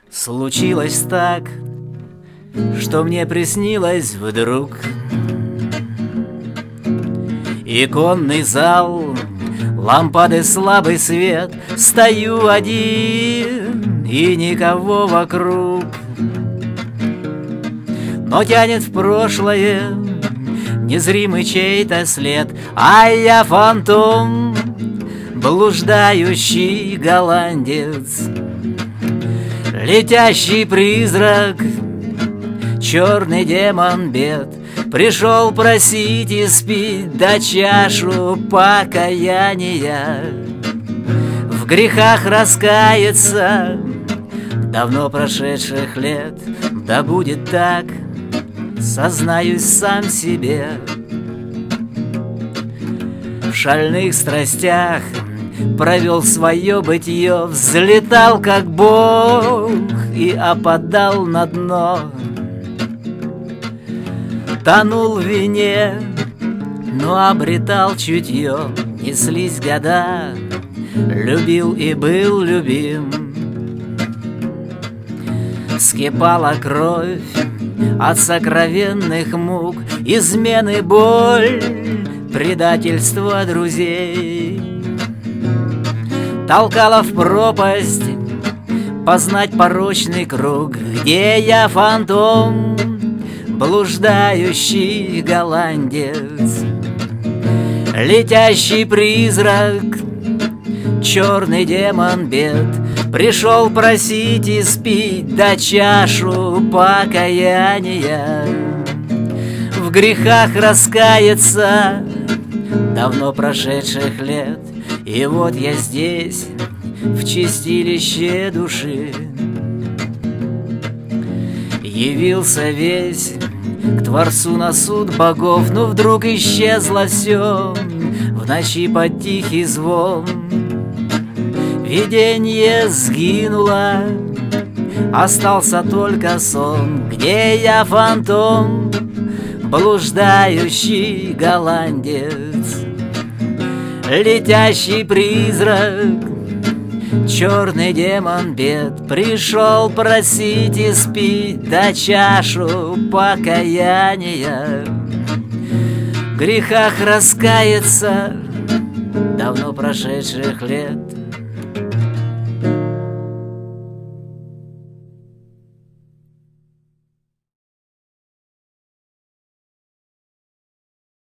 Случилось так, что мне приснилось вдруг иконный зал, лампады, слабый свет. Стою один и никого вокруг, но тянет в прошлое незримый чей-то след. А я фантом, блуждающий голландец, летящий призрак, черный демон бед. Пришел просить испить да чашу покаяния, в грехах раскаяться давно прошедших лет. Да будет так, сознаюсь сам себе. В шальных страстях провел свое бытие, взлетал как бог и опадал на дно. Тонул в вине, но обретал чутье. Неслись года, любил и был любим. Вскипала кровь от сокровенных мук, измены, боль, предательство друзей. Толкала в пропасть познать порочный круг, где я фантом, блуждающий голландец, летящий призрак, черный демон бед. Пришел просить испить да чашу покаяния, в грехах раскаяться давно прошедших лет. И вот я здесь, в чистилище души, явился весь к Творцу на суд богов. Но вдруг исчезло все в ночи под тихий звон. Видение сгинуло, остался только сон, где я фантом, блуждающий голландец, летящий призрак, черный демон бед. Пришел просить испить да чашу покаяния, в грехах раскаяться давно прошедших лет.